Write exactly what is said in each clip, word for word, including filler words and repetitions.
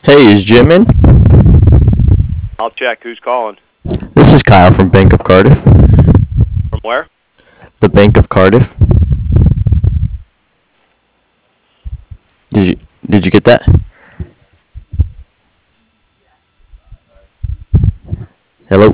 Hey, is Jim in? I'll check. Who's calling? This is Kyle from Bank of Cardiff. From where? The Bank of Cardiff. Did you did you get that? Hello?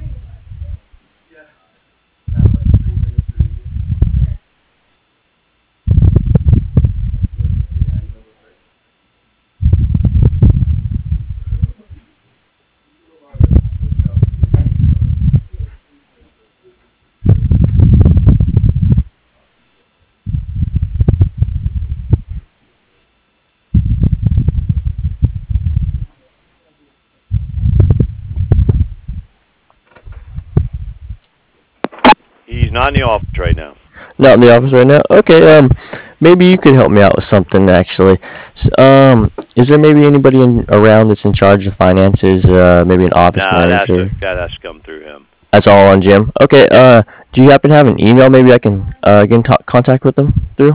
He's not in the office right now. Not in the office right now? Okay, um, maybe you could help me out with something, actually. S- Um, is there maybe anybody in, around that's in charge of finances, uh, maybe an office Nah, that's manager? a, that has to come through him. That's all on Jim. Okay, uh, do you happen to have an email maybe I can, uh, get in to- contact with them through?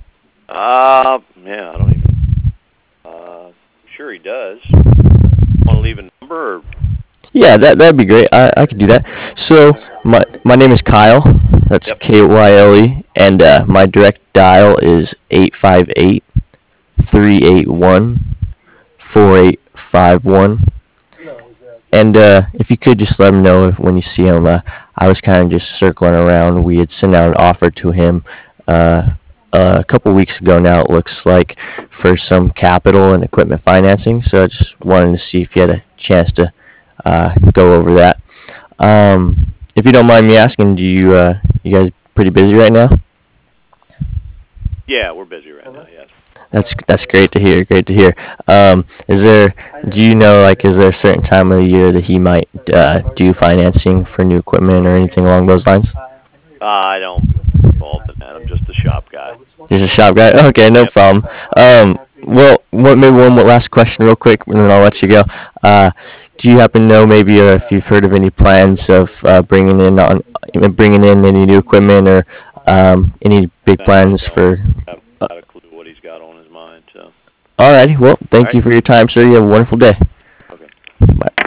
Uh, yeah, I don't even. Uh, sure he does. Want to leave a number? Or? Yeah, that that'd be great. I I could do that. So my my name is Kyle. That's Yep. K Y L E, and uh, my direct dial is eight five eight, three eight one, four eight five one. And uh, if you could just let him know if, when you see him, uh, I was kind of just circling around. We had sent out an offer to him uh, uh, a couple weeks ago now, it looks like, for some capital and equipment financing. So I just wanted to see if you had a chance to uh, go over that. Um, if you don't mind me asking, do you uh, you guys pretty busy right now? Yeah, we're busy right now. Yes. That's that's great to hear. Great to hear. Um, is there? Do you know, like, is there a certain time of the year that he might uh, do financing for new equipment or anything along those lines? Uh, I don't get involved in that. I'm just the shop guy. He's a shop guy. Okay, no Yep. problem. Um, well, what, maybe one more last question, real quick, and then I'll let you go. Uh, do you happen to know maybe uh, if you've heard of any plans of uh, bringing in on bringing in any new equipment or um, any big No, I plans don't. for? I've Uh, got a clue what he's got on his mind. So. Alrighty. Well, All thank right. you for your time, sir. You have a wonderful day. Okay. Bye.